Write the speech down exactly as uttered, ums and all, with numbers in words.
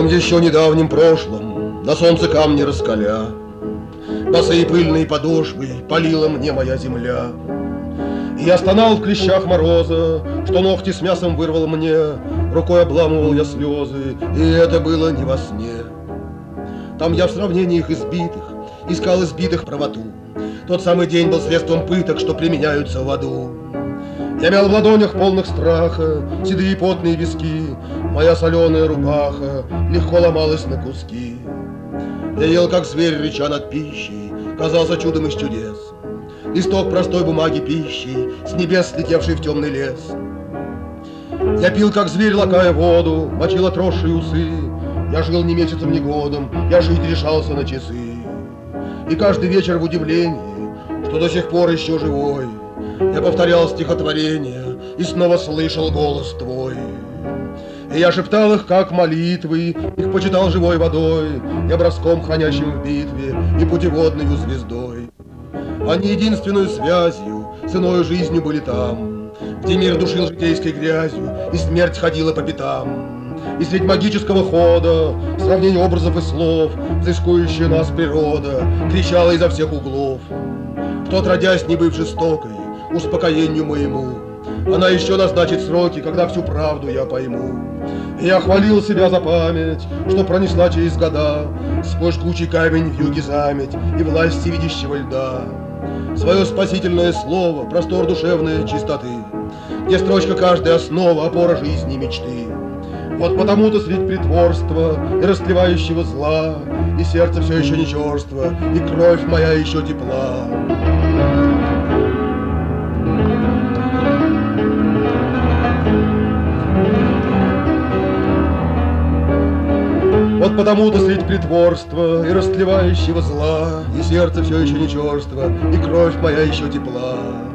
еще недавнем прошлом, на солнце камни раскаля, босые пыльные подошвы полила мне моя земля. И я стонал в клещах мороза, что ногти с мясом вырвал мне, рукой обламывал я слезы, и это было не во сне. Там я в сравнениях избитых искал избитых правоту. Тот самый день был средством пыток, что применяются в аду. Я мял в ладонях полных страха седые потные виски, моя соленая рубаха легко ломалась на куски. Я ел, как зверь, рыча над пищей, казался чудом из чудес. Листок простой бумаги пищей, с небес слетевший в темный лес. Я пил, как зверь, лакая воду, мочил отросшие усы. Я жил ни месяцем, ни годом, я жить решался на часы. И каждый вечер в удивлении, что до сих пор еще живой, я повторял стихотворения и снова слышал голос твой. И я шептал их, как молитвы, их почитал живой водой, и образком, хранящим в битве, и путеводною звездой. Они единственную связью с иною жизнью были там, где мир душил житейской грязью, и смерть ходила по пятам. И средь магического хода, сравнение образов и слов, взыскующая нас природа кричала изо всех углов. Кто, отродясь, не быв жестокой, успокоению моему, она еще назначит сроки, когда всю правду я пойму. И я хвалил себя за память, что пронесла через года сквозь жгучий камень вьюги заметь и власти видящего льда. Свое спасительное слово, простор душевной чистоты, где строчка каждая основа, опора жизни и мечты. Вот потому-то средь притворства и растлевающего зла и сердце все еще не черство, и кровь моя еще тепла. Вот потому-то средь притворства и растлевающего зла и сердце все еще не черство, и кровь моя еще тепла.